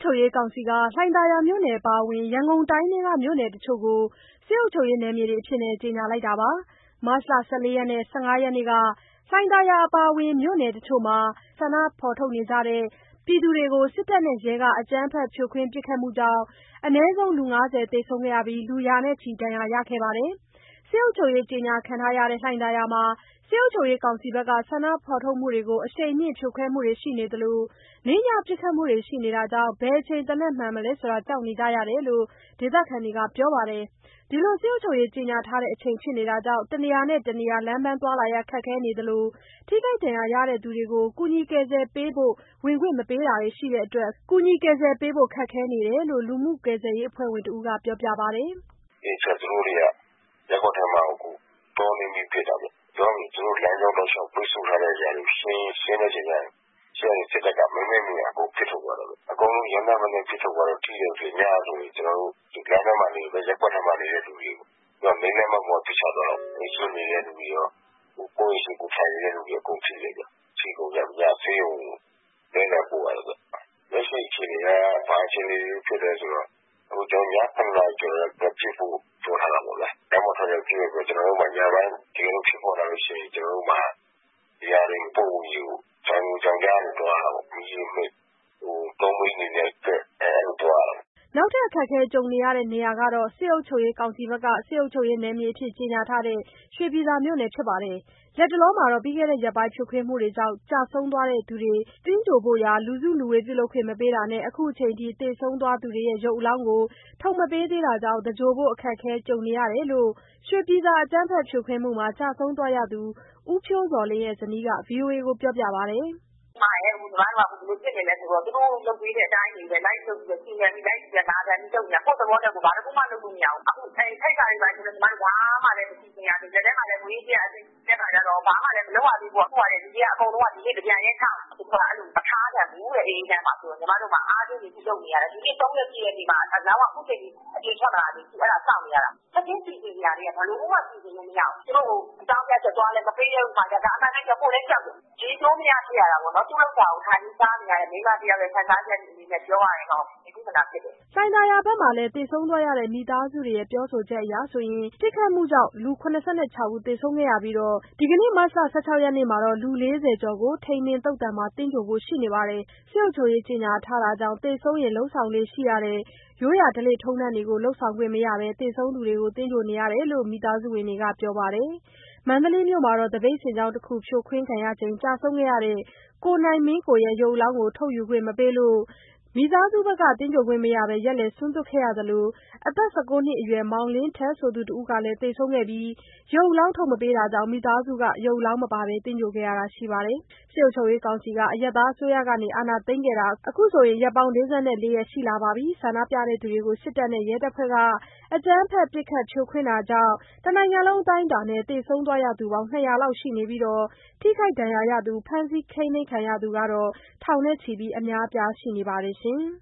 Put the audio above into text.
ချုပ်ရေးကောင်စီကလှိုင်သာယာမြို့နယ်အပါအဝင်ရန်ကုန်တိုင်းထဲကမြို့နယ်တချို့ကိုစစ်အုပ်ချုပ်ရေးနယ်မြေတွေအဖြစ်ကြေညာလိုက်တာပါ။ မတ်လ 14 ရက်နဲ့ 15 ရက်နေ့က လှိုင်သာယာအပါအဝင်မြို့နယ်တချို့မှာဆန္ဒဖော်ထုတ်နေကြတဲ့ပြည်သူတွေကို စစ်တပ်နဲ့ရဲကအကြမ်းဖက်ဖြိုခွင်းပစ်ခတ်မှုကြောင့် အနည်းဆုံး 50 သေဆုံးခဲ့ပြီး ရာနဲ့ချီဒဏ်ရာရခဲ့ပါတယ်။ စစ်အုပ်ချုပ်ရေးကြေညာခံထားရတဲ့လှိုင်သာယာမှာ စစ်အုပ်ချုပ်ရေးကောင်စီဘက်က ဆန္ဒဖော်ထုတ်မှုတွေကို အရှိန်မြှင့်ဖြိုခွဲမှုတွေရှိနေသလို နေ့ညပစ်ခတ်မှုတွေရှိနေတာကြောင့် ဘယ်အချိန်သေနတ်မှန်မလဲဆိုတာ ကြောက်နေကြရတယ်လို့ ဒေသခံတွေကပြောပါတယ်။ ဒီလိုစစ်အုပ်ချုပ်ရေးကြေညာထားတဲ့အချိန်ဖြစ်နေတာကြောင့် တနေရာနဲ့တနေရာ လမ်းပန်းသွားလာရခက်ခဲနေသလို ထိခိုက်ဒဏ်ရာရသူတွေကို ကူညီကယ်ဆယ်ပေးဖို့ ဝင်ခွင့်မပေးတာတွေရှိတဲ့အတွက် ကူညီကယ်ဆယ်ပေးဖို့ခက်ခဲနေတယ်လို့ လူမှုကယ်ဆယ်ရေးအဖွဲ့ဝင်တဦးကပြောပြပါတယ်။ "သူတို့တွေကရပ်ကွက်ထဲမှာတောနင်းပြီးပစ်တာဗျ။ ပြောရရင်သူတို့လမ်းကြောင်းတောက်လျှောက်ပိတ်ဆို့ထားတဲ့နေရာတွေကိုရှင်းတဲ့အချိန်ကျရင်ရှေ့ကနေစစ်တပ်ကမင်းမဲ့မြင်ရာအကုန်ပစ်ထုတ်သွားတာဗျ။ အကုန်လုံးရမ်းသမ်းမနဲ့ပစ်ထုတ်သွားတော့ထိတယ်ဆိုရင်ညကဆိုရင်ကျွန်တော်တို့လမ်းထဲမှာနေရပ်ကွက်ထဲမှာနေတဲ့လူတွေကိုမိန်းလမ်းမပေါ်ပစ်ချသွားတော့အိမ်ရှေ့နေတဲ့လူတွေရောကိုယ့်အိမ်ရှေ့ကိုယ်ထိုင်နေတဲ့လူတွေအကုန်ထိတယ်ဗျ။ ထိကုန်ကြညဆေးရုံလဲလှယ်ပို့ရတယ်ဗျ။ လက်ရှိအခြေအနေကဘာအခြေအနေဖြစ်လဲဆိုတော့အခုကျွန်တော်ည7 နာရီကျော်ကပစ်ဖို့ပြောထားတာပေါ့ဗျာ။လမ်းပေါ်ထွက်ပစ်မယ်ဆိုကျွန်တော်တို့မှာညပိုင်းတကယ်လို့ဖြစ်ပေါ်လာလို့ရှိရင်ကျွန်တော်တို့မှာဒီဟာတွေပို့ဖို့ယူကြောင်ကြားနေသွားတာပေါ့။မိမိတုံးမိအနေနဲ့အဲ့လိုသွားရတာ။နောက်ထပ်အခက်အခဲကြုံနေရတဲ့နေရာကတော့ စစ်အုပ်ချုပ်ရေးကောင်စီဘက်က စစ်အုပ်ချုပ်ရေးနယ်မြေအဖြစ်ကြေညာထားတဲ့ ရွှေပြည်သာမြို့နယ်ဖြစ်ပါတယ်။ လတ်တလောမှာပြီးခဲ့တဲ့ရက်ပိုင်းဖြိုခွင်းမှုတွေကြောင့် ကျဆုံးသွားသူတွေသင်္ဂြိုလ်ဖို့ရာ လူစုလူဝေးပြုလုပ်ခွင့်မပေးတာနဲ့ အခုချိန်ထိသေဆုံးသွားသူတွေရဲ့ရုပ်အလောင်းကို ထုတ်မပေးသေးတာကြောင့် သင်္ဂြိုလ်ဖို့အခက်အခဲကြုံနေရတယ်လို့ ရွှေပြည်သာအကြမ်းဖက်ဖြိုခွင်းမှုမှာကျဆုံးသွားသူ ဦးဖြိုးဇော်လင်းရဲ့ဇနီးက ဗွီအိုအေကိုပြောပြပါတယ်။ "ညီမဘယ်လိုဖြစ်နေလဲဆိုတော့သူတို့လုပ်ပေးတဲ့အတိုင်းပဲလိုက်လုပ်ပြီးစီမံပြီးလိုက်နာခံပြီးလုပ်နေတာကိုယ့်သဘောနဲ့ကိုယ်ဘာတစ်ခုမှလုပ်လို့မရဘူး။အခုထိုက်တာတွေပါဆိုတော့ညီမတို့ဘာမှလည်းမစီစဉ်ရသေးဘူး။လက်ထဲမှာလည်းငွေကြေးအစိပ်တဲ့ခါကျတော့ဘာမှလည်းမလုပ်ရသေးဘူး။အခုကလူတွေကအကုန်လုံးကဒီနေ့တပြိုင်တည်းထသူကအဲ့လိုမထားတတ်ဘူးတဲ့အေးချမ်းမှာဆိုတော့ညီမတို့မှာအားချင်းပြီးလုပ်နေရတယ်။ဒီနေ့3 ရက်ပြည့်တဲ့နေ့မှာအလောင်းကအခုချိန်ကြီးအပြင်ထွက်လာတာလေအဲ့ဒါစောင့်နေရတာ။ချက်ချင်းစီစဉ်နေရတယ်ဘယ်လိုမှစီစဉ်လို့မရဘူး။သူတို့အကြောင်းပြချက်သွားလဲမပေးရဘူးခါကျတော့အမှန်တကယ်ကိုယ်လည်းကြောက်တယ်။ဒီလိုမရဖြစ်ရတာပေါ့နော်သူ့လောက်တာကိုထိုင်ပြီးစားနေရတဲ့မိန်းမတယောက်ရဲ့ခံစားချက်အနေနဲ့ပြောရရင်တော့ဒီကုသနာဖြစ်တယ်။လှိုင်သာယာဘက်မှာလည်းသေဆုံးသွားတဲ့မိသားစုတွေရဲ့ပြောဆိုချက်အရဆိုရင်ပစ်ခတ်မှုကြောင့်လူ ဦးသေဆုံးခဲ့ရပြီးဒီကနေ့မတ်လ 16 ရက်နေ့မှာတော့လူ 40 ကျော်ကိုထိန်ပင်သုဿန်မှာသင်္ဂြိုလ်ဖို့ရှိနေပါတယ်။ စစ်အုပ်ချုပ်ရေးကြေညာထားတာကြောင့်သေဆုံးရင်လုပ်ဆောင်လေ့ရှိတဲ့ရိုးရာဓလေ့ထုံးတမ်းတွေကိုလုပ်ဆောင်ခွင့်မရဘဲသေဆုံးသူတွေကိုသင်္ဂြိုလ်နေရတယ်လို့ မိသားစုဝင်တွေကပြောပါတယ်။ မန္တလေးမြို့မှာသပိတ်စစ်ကြောင်းတခုဖြိုခွင်းခံရချိန်ကျဆုံးခဲ့တဲ့ ကိုနိုင်မင်းကိုရဲ့ရုပ်အလောင်းကိုထုတ်ယူခွင့်မပေးလို့မိသားစုဘက်ကသင်္ဂြိုလ်ခွင့်မရဘဲရက်လည်ဆွမ်းသွတ်ခဲ့ရသလို အသက် 19 နှစ်အရွယ်မောင်လင်းထက်ဆိုသူတဦးလည်းသေဆုံးခဲ့ပြီးရုပ်အလောင်းထုတ်မပေးတာကြောင့်မိသားစုကရုပ်အလောင်းမပါဘဲသင်္ဂြိုလ်ခဲ့ရတာရှိပါတယ်။ စစ်အုပ်ချုပ်ရေးကောင်စီကအရပ်သားအစိုးရကအာဏာသိမ်းခဲ့တာအခုဆိုရက်ပေါင်း ၄၄ ရက်ရှိလာပါပြီ။ ဆန္ဒပြသူတွေကို စစ်တပ်နဲ့ရဲတပ်ဖွဲ့ကအကြမ်းဖက်ပစ်ခတ်ဖြိုခွင်းတာကြောင့် တနိုင်ငံလုံးအတိုင်းအတာနဲ့သေဆုံးသွားသူပေါင်း 200 လောက်ရှိနေပြီး ထိခိုက်ဒဏ်ရာရသူဖမ်းဆီးထိန်းသိမ်းခံရသူထောင်နဲ့ချီအများအပြားရှိနေပါတယ်ရှင်။